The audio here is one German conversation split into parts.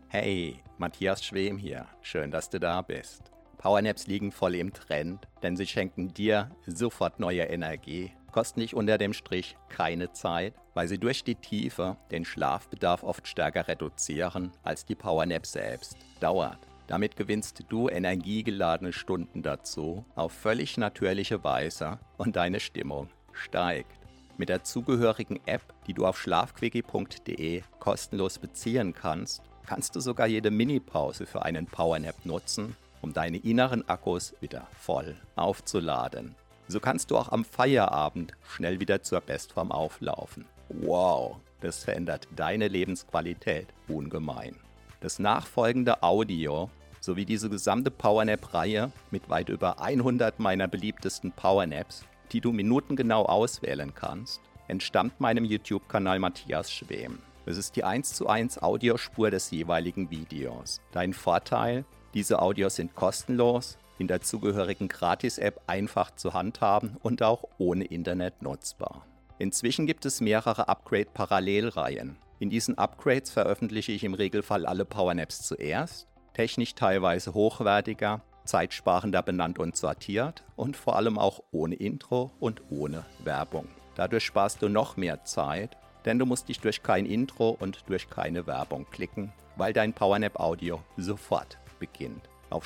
Hey, Matthias Schwem hier. Schön, dass du da bist. Powernaps liegen voll im Trend, denn sie schenken dir sofort neue Energie, kosten dich unter dem Strich keine Zeit, weil sie durch die Tiefe den Schlafbedarf oft stärker reduzieren als die Powernap selbst. Dauert. Damit gewinnst du energiegeladene Stunden dazu auf völlig natürliche Weise und deine Stimmung steigt. Mit der zugehörigen App, die du auf schlafquickie.de kostenlos beziehen kannst, kannst du sogar jede Mini-Pause für einen Powernap nutzen, um deine inneren Akkus wieder voll aufzuladen. So kannst du auch am Feierabend schnell wieder zur Bestform auflaufen. Wow, das verändert deine Lebensqualität ungemein. Das nachfolgende Audio sowie diese gesamte Powernap-Reihe mit weit über 100 meiner beliebtesten Powernaps, die du minutengenau auswählen kannst, entstammt meinem YouTube-Kanal Matthias Schwem. Es ist die 1:1 Audiospur des jeweiligen Videos. Dein Vorteil: diese Audios sind kostenlos, in der zugehörigen Gratis-App einfach zu handhaben und auch ohne Internet nutzbar. Inzwischen gibt es mehrere Upgrade-Parallelreihen. In diesen Upgrades veröffentliche ich im Regelfall alle Powernaps zuerst, technisch teilweise hochwertiger, zeitsparender benannt und sortiert und vor allem auch ohne Intro und ohne Werbung. Dadurch sparst du noch mehr Zeit, denn du musst dich durch kein Intro und durch keine Werbung klicken, weil dein Powernap-Audio sofort beginnt. Auf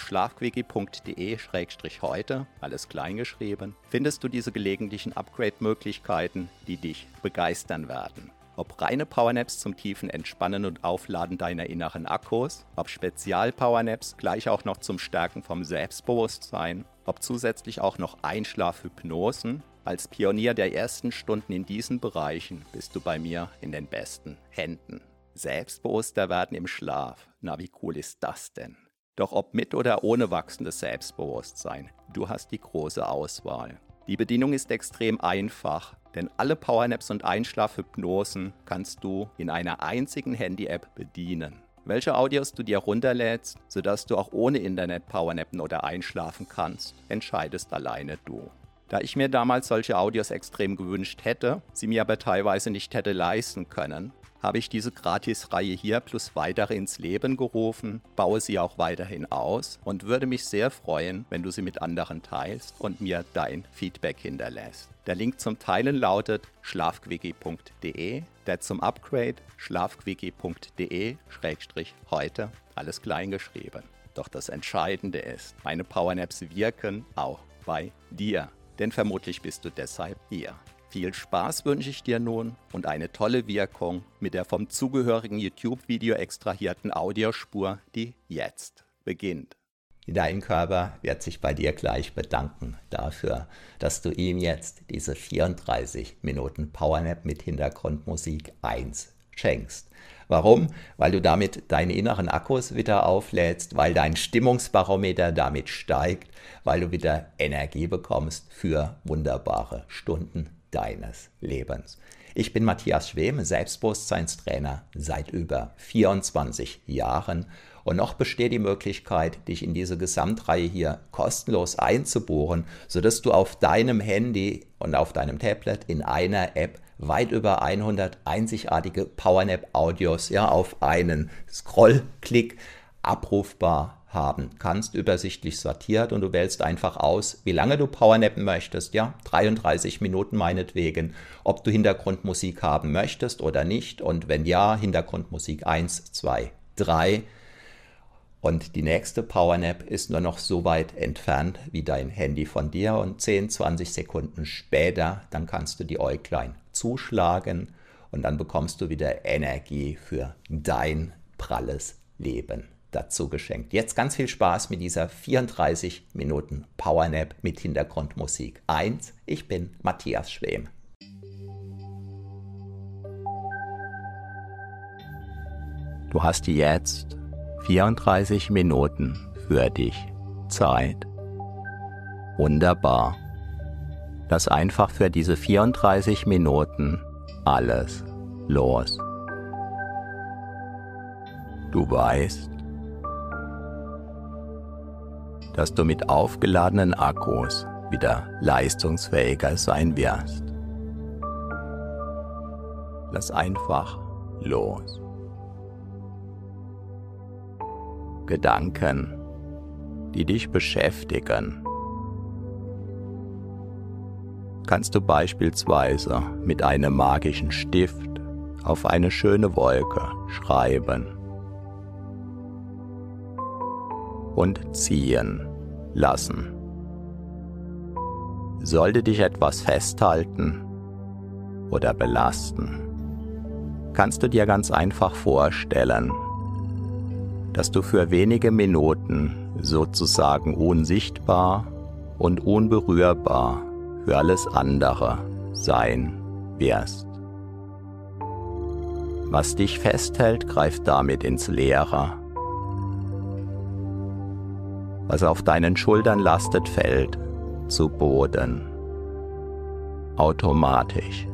schlafquickie.de/heute, alles kleingeschrieben, findest du diese gelegentlichen Upgrade-Möglichkeiten, die dich begeistern werden. Ob reine Powernaps zum tiefen Entspannen und Aufladen deiner inneren Akkus, ob Spezial-Powernaps gleich auch noch zum Stärken vom Selbstbewusstsein, ob zusätzlich auch noch Einschlafhypnosen. Als Pionier der ersten Stunden in diesen Bereichen bist du bei mir in den besten Händen. Selbstbewusster werden im Schlaf, na wie cool ist das denn? Doch ob mit oder ohne wachsendes Selbstbewusstsein, du hast die große Auswahl. Die Bedienung ist extrem einfach, denn alle Powernaps und Einschlafhypnosen kannst du in einer einzigen Handy-App bedienen. Welche Audios du dir runterlädst, sodass du auch ohne Internet powernappen oder einschlafen kannst, entscheidest alleine du. Da ich mir damals solche Audios extrem gewünscht hätte, sie mir aber teilweise nicht hätte leisten können, habe ich diese Gratis-Reihe hier plus weitere ins Leben gerufen, baue sie auch weiterhin aus und würde mich sehr freuen, wenn du sie mit anderen teilst und mir dein Feedback hinterlässt. Der Link zum Teilen lautet schlafquickie.de, der zum Upgrade schlafquickie.de/heute, alles klein geschrieben. Doch das Entscheidende ist, meine Powernaps wirken auch bei dir, denn vermutlich bist du deshalb hier. Viel Spaß wünsche ich dir nun und eine tolle Wirkung mit der vom zugehörigen YouTube-Video extrahierten Audiospur, die jetzt beginnt. Dein Körper wird sich bei dir gleich bedanken dafür, dass du ihm jetzt diese 34 Minuten Powernap mit Hintergrundmusik 1 schenkst. Warum? Weil du damit deine inneren Akkus wieder auflädst, weil dein Stimmungsbarometer damit steigt, weil du wieder Energie bekommst für wunderbare Stunden deines Lebens. Ich bin Matthias Schwem, Selbstbewusstseinstrainer seit über 24 Jahren und noch besteht die Möglichkeit, dich in diese Gesamtreihe hier kostenlos einzubuchen, sodass du auf deinem Handy und auf deinem Tablet in einer App weit über 100 einzigartige Powernap-Audios auf einen Scrollklick abrufbar haben kannst, übersichtlich sortiert, und du wählst einfach aus, wie lange du powernappen möchtest, 33 Minuten meinetwegen, ob du Hintergrundmusik haben möchtest oder nicht, und wenn ja, Hintergrundmusik 1, 2, 3, und die nächste Powernap ist nur noch so weit entfernt wie dein Handy von dir, und 10, 20 Sekunden später, dann kannst du die Äuglein zuschlagen und dann bekommst du wieder Energie für dein pralles Leben dazu geschenkt. Jetzt ganz viel Spaß mit dieser 34 Minuten Powernap mit Hintergrundmusik 1. Ich bin Matthias Schwem. Du hast jetzt 34 Minuten für dich Zeit. Wunderbar. Lass einfach für diese 34 Minuten alles los. Du weißt, dass du mit aufgeladenen Akkus wieder leistungsfähiger sein wirst. Lass einfach los. Gedanken, die dich beschäftigen, kannst du beispielsweise mit einem magischen Stift auf eine schöne Wolke schreiben und ziehen lassen. Sollte dich etwas festhalten oder belasten, kannst du dir ganz einfach vorstellen, dass du für wenige Minuten sozusagen unsichtbar und unberührbar für alles andere sein wirst. Was dich festhält, greift damit ins Leere. Was auf deinen Schultern lastet, fällt zu Boden. Automatisch.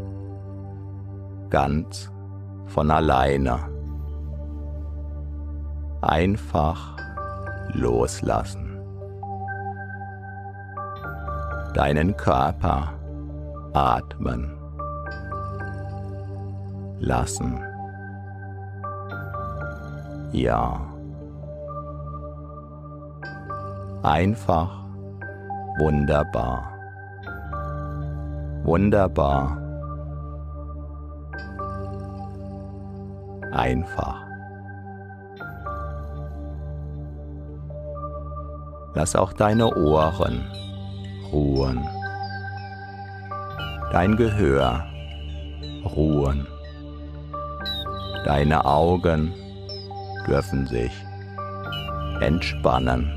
Ganz von alleine. Einfach loslassen. Deinen Körper atmen lassen. Ja. Einfach wunderbar. Wunderbar. Einfach. Lass auch deine Ohren ruhen. Dein Gehör ruhen. Deine Augen dürfen sich entspannen.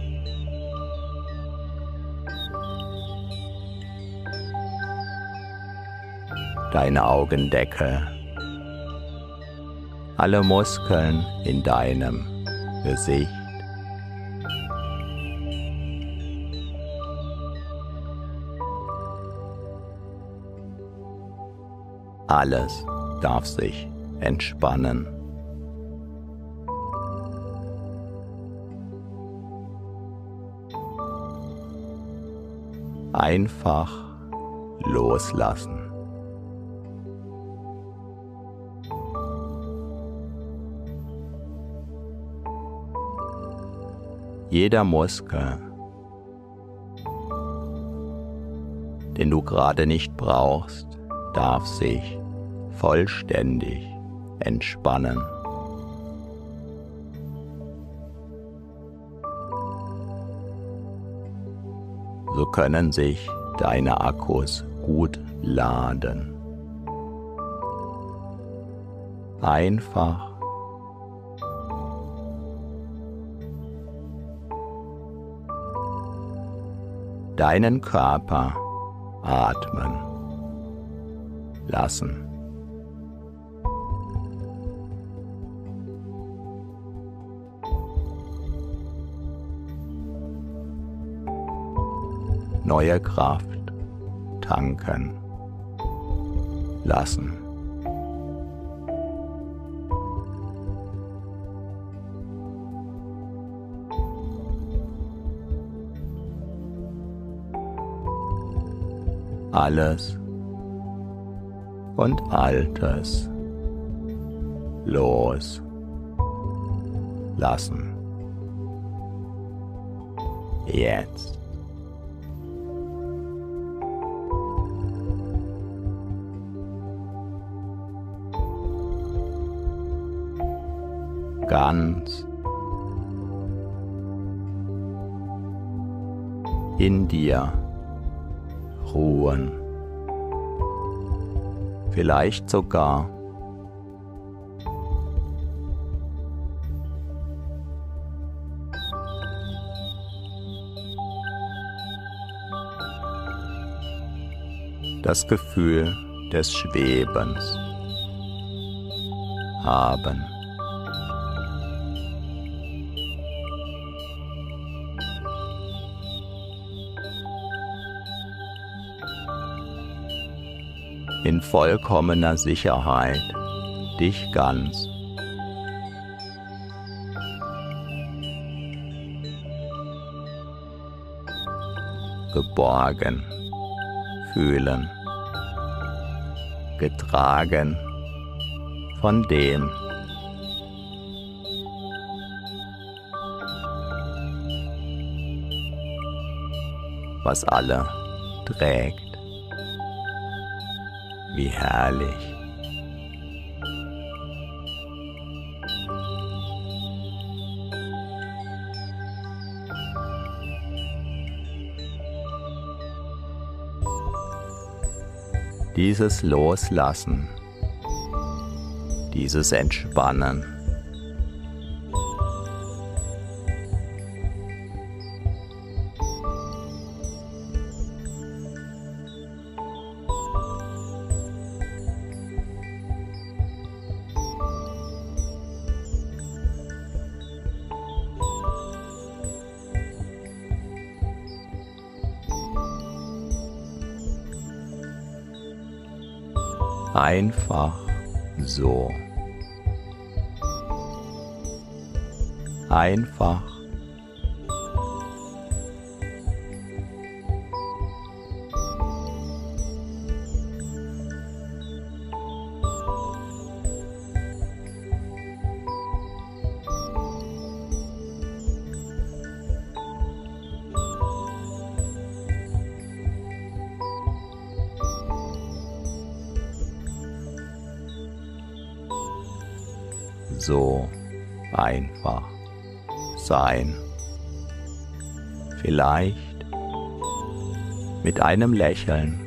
Deine Augendecke. Alle Muskeln in deinem Gesicht. Alles darf sich entspannen. Einfach loslassen. Jeder Muskel, den du gerade nicht brauchst, darf sich vollständig entspannen. So können sich deine Akkus gut laden. Einfach deinen Körper atmen lassen. Neue Kraft tanken lassen. Alles und Altes loslassen. Jetzt. Ganz in dir ruhen. Vielleicht sogar das Gefühl des Schwebens haben. In vollkommener Sicherheit dich ganz geborgen fühlen, getragen von dem, was alle trägt. Wie herrlich. Dieses Loslassen, dieses Entspannen, einfach so. Einfach so einfach sein. Vielleicht mit einem Lächeln.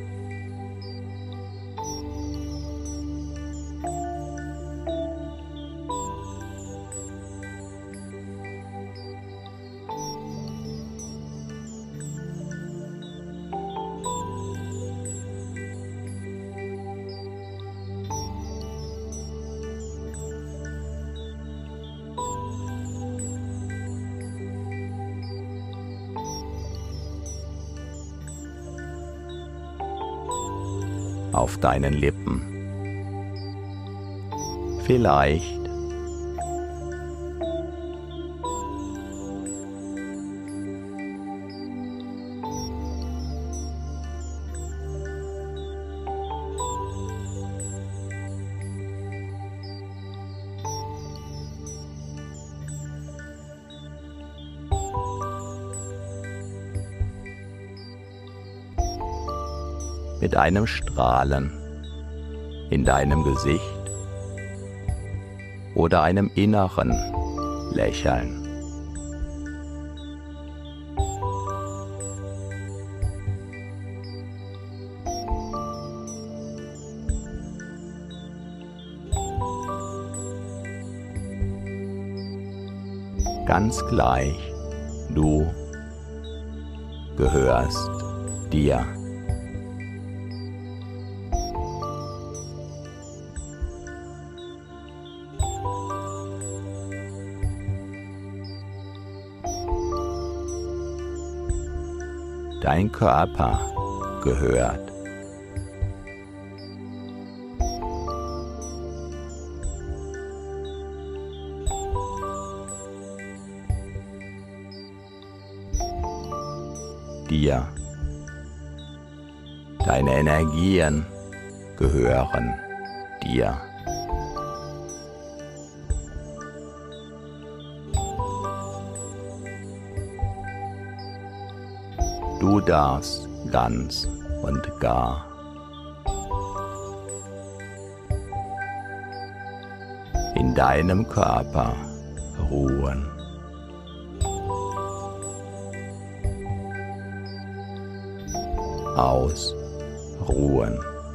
Auf deinen Lippen. Vielleicht mit einem Strahlen in deinem Gesicht oder einem inneren Lächeln. Ganz gleich, du gehörst dir. Dein Körper gehört dir. Deine Energien gehören dir. Du darfst ganz und gar in deinem Körper ruhen. Ausruhen.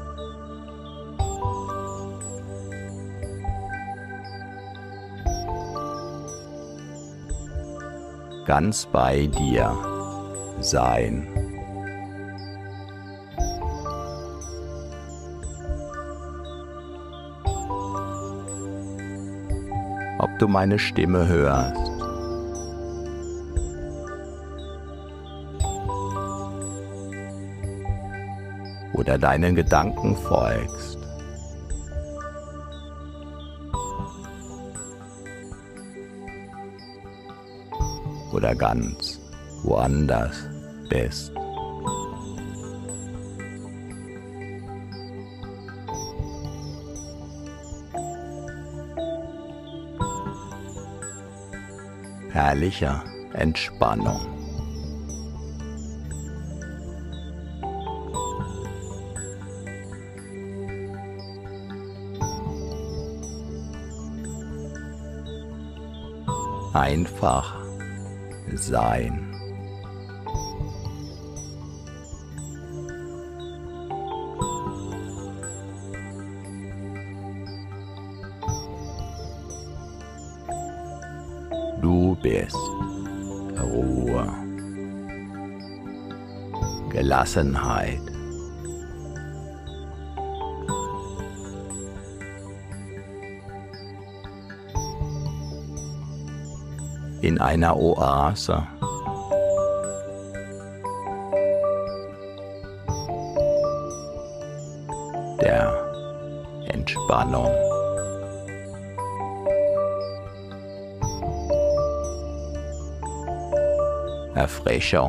Ganz bei dir sein. Ob du meine Stimme hörst oder deinen Gedanken folgst, oder ganz woanders bist. Herrlicher Entspannung. Einfach sein. Du bist Ruhe, Gelassenheit, in einer Oase, der Entspannung. Erfrischung.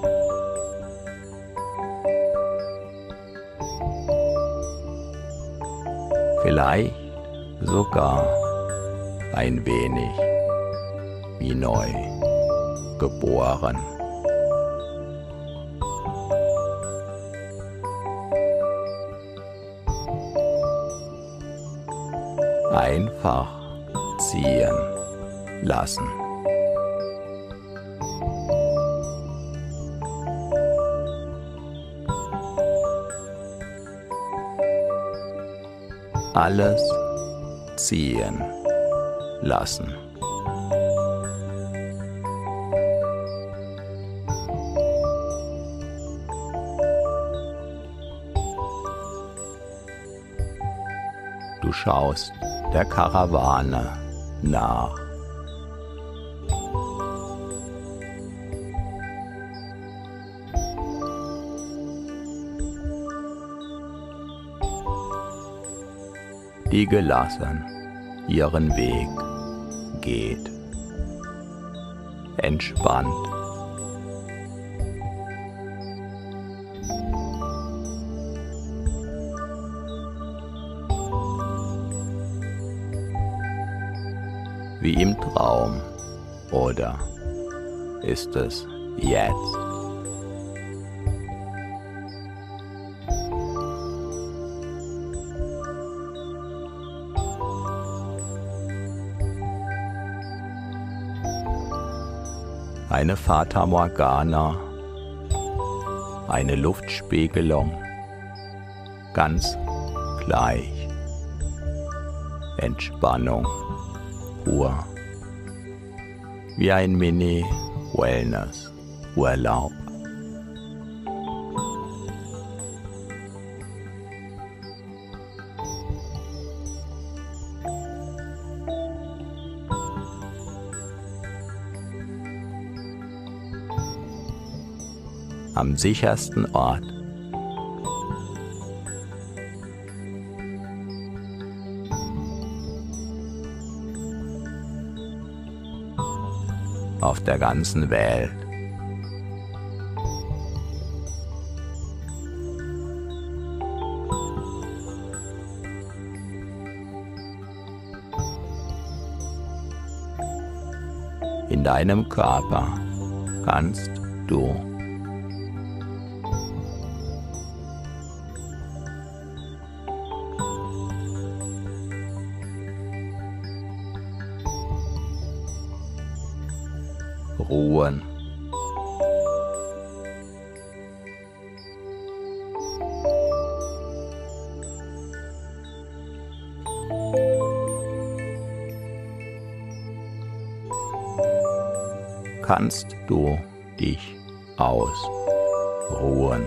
Vielleicht sogar ein wenig wie neu geboren. Einfach ziehen lassen. Alles ziehen lassen. Du schaust der Karawane nach. Die gelassen ihren Weg geht, entspannt. Wie im Traum, oder ist es jetzt? Eine Fata Morgana, eine Luftspiegelung, ganz gleich. Entspannung pur, wie ein Mini-Wellness-Urlaub. Am sichersten Ort. Auf der ganzen Welt. In deinem Körper kannst du ruhen. Kannst du dich ausruhen.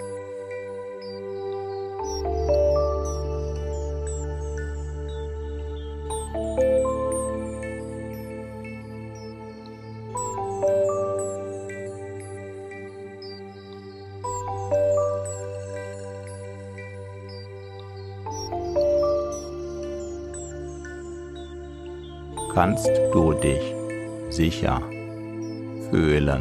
Kannst du dich sicher fühlen.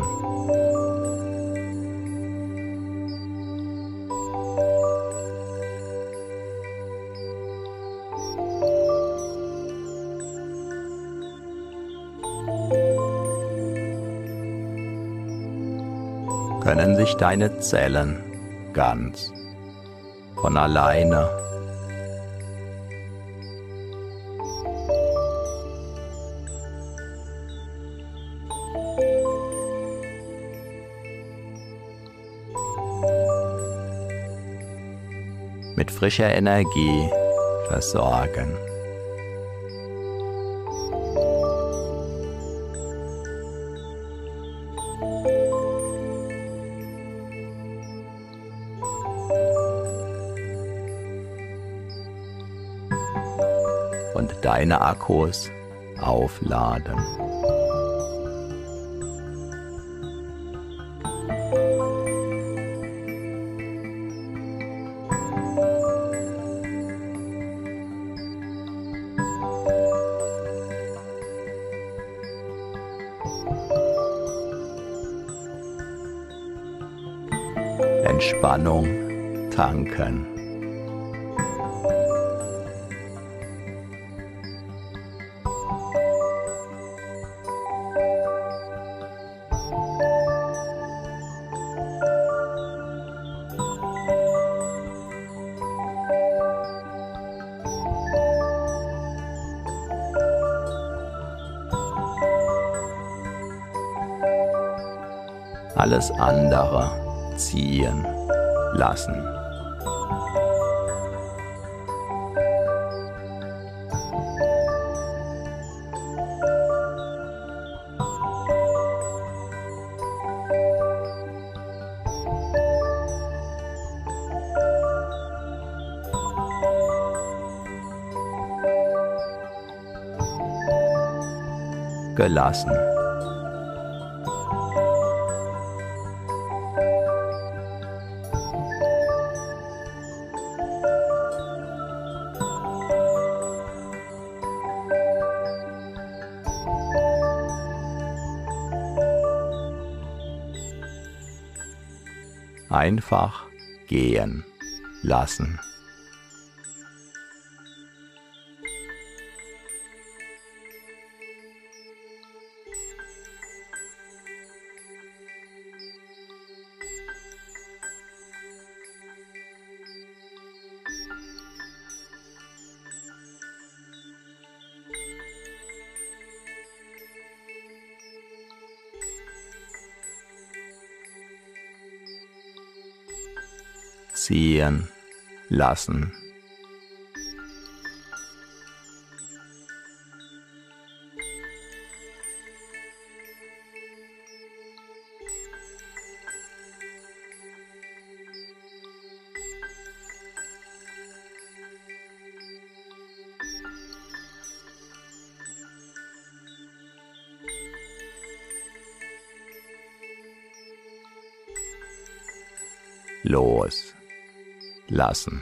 Können sich deine Zellen ganz von alleine mit frischer Energie versorgen. Und deine Akkus aufladen. Entspannung tanken. Alles andere ziehen lassen. Gelassen. Einfach gehen lassen. Ziehen lassen. Los lassen.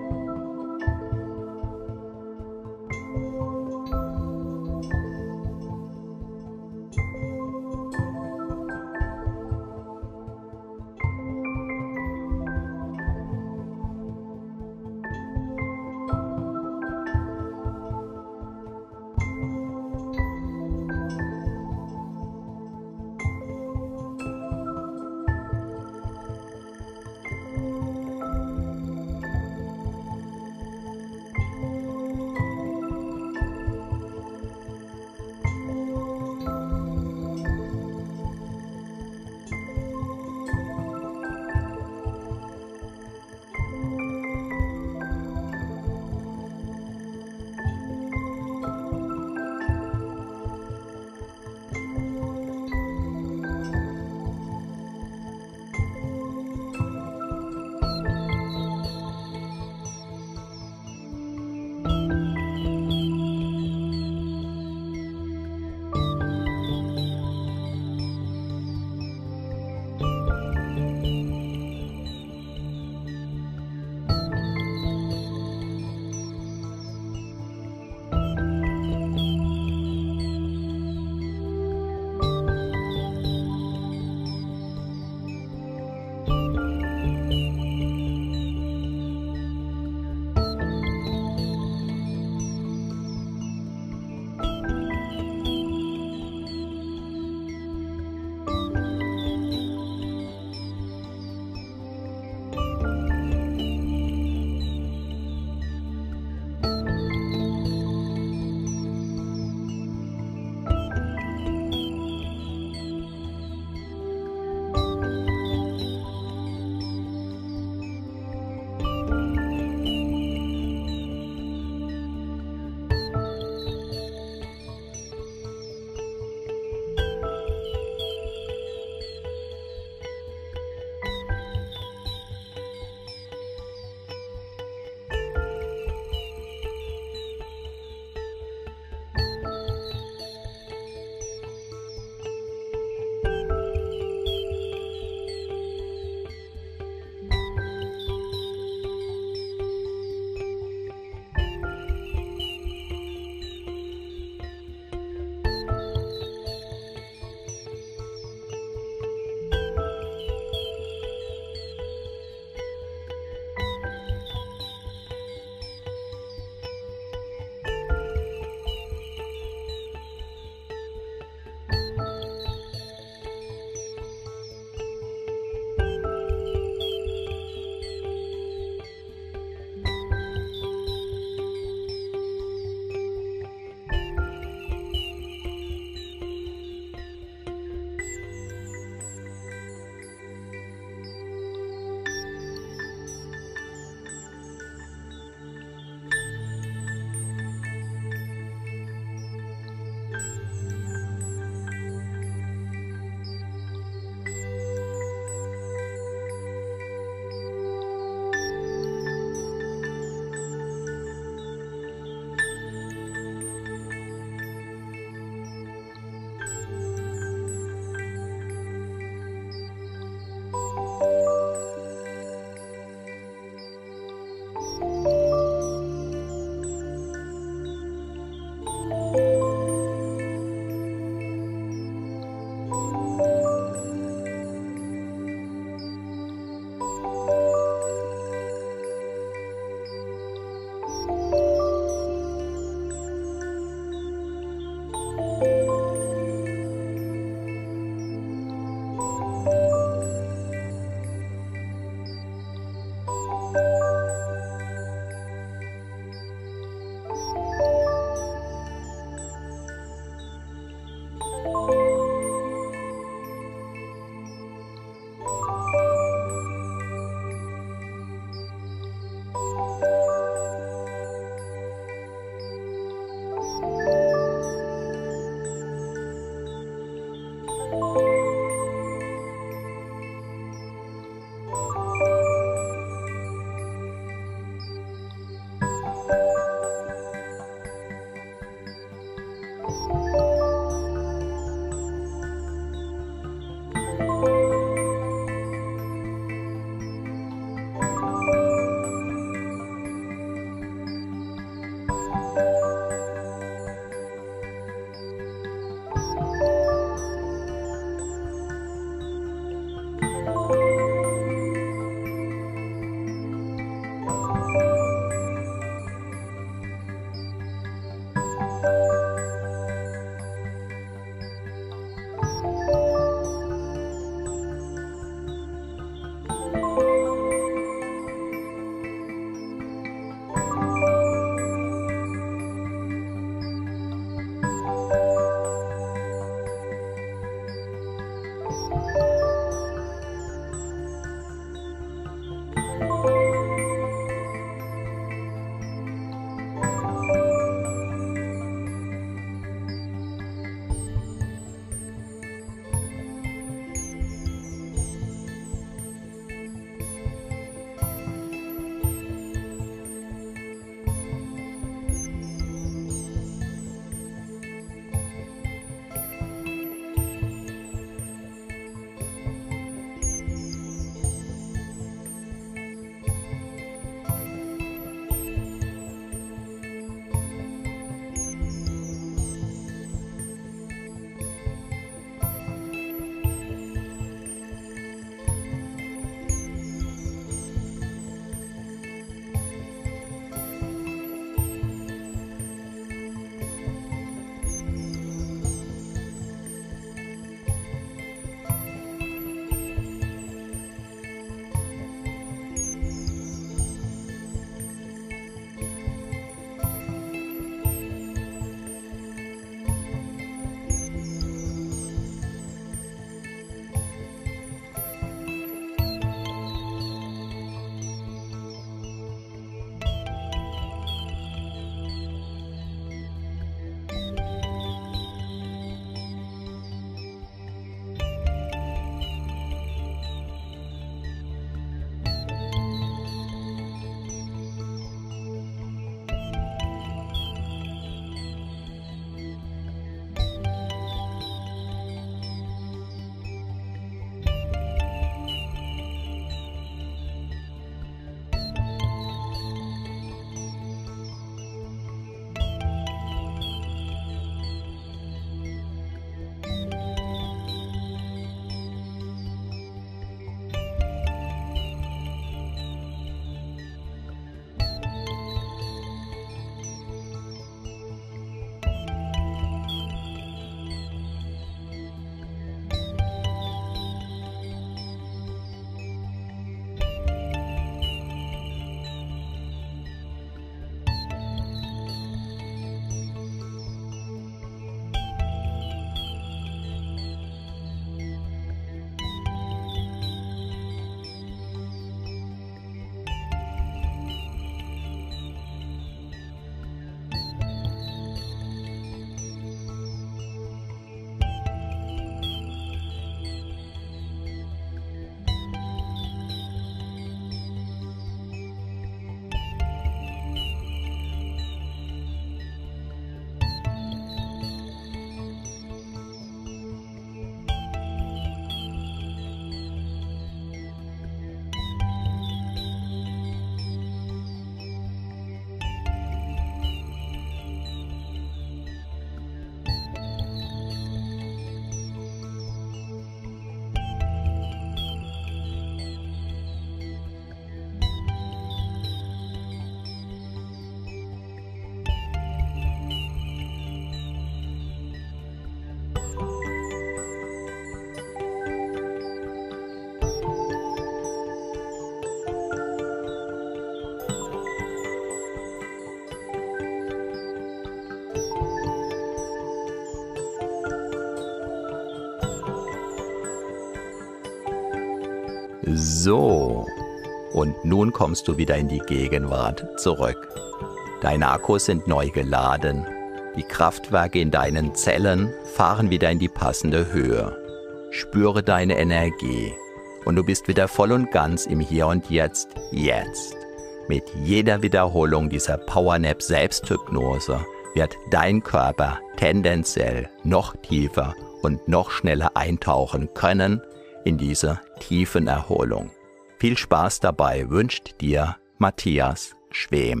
So. Und nun kommst du wieder in die Gegenwart zurück. Deine Akkus sind neu geladen. Die Kraftwerke in deinen Zellen fahren wieder in die passende Höhe. Spüre deine Energie und du bist wieder voll und ganz im Hier und Jetzt. Mit jeder Wiederholung dieser Powernap Selbsthypnose wird dein Körper tendenziell noch tiefer und noch schneller eintauchen können in diese tiefen Erholung. Viel Spaß dabei wünscht dir Matthias Schwem.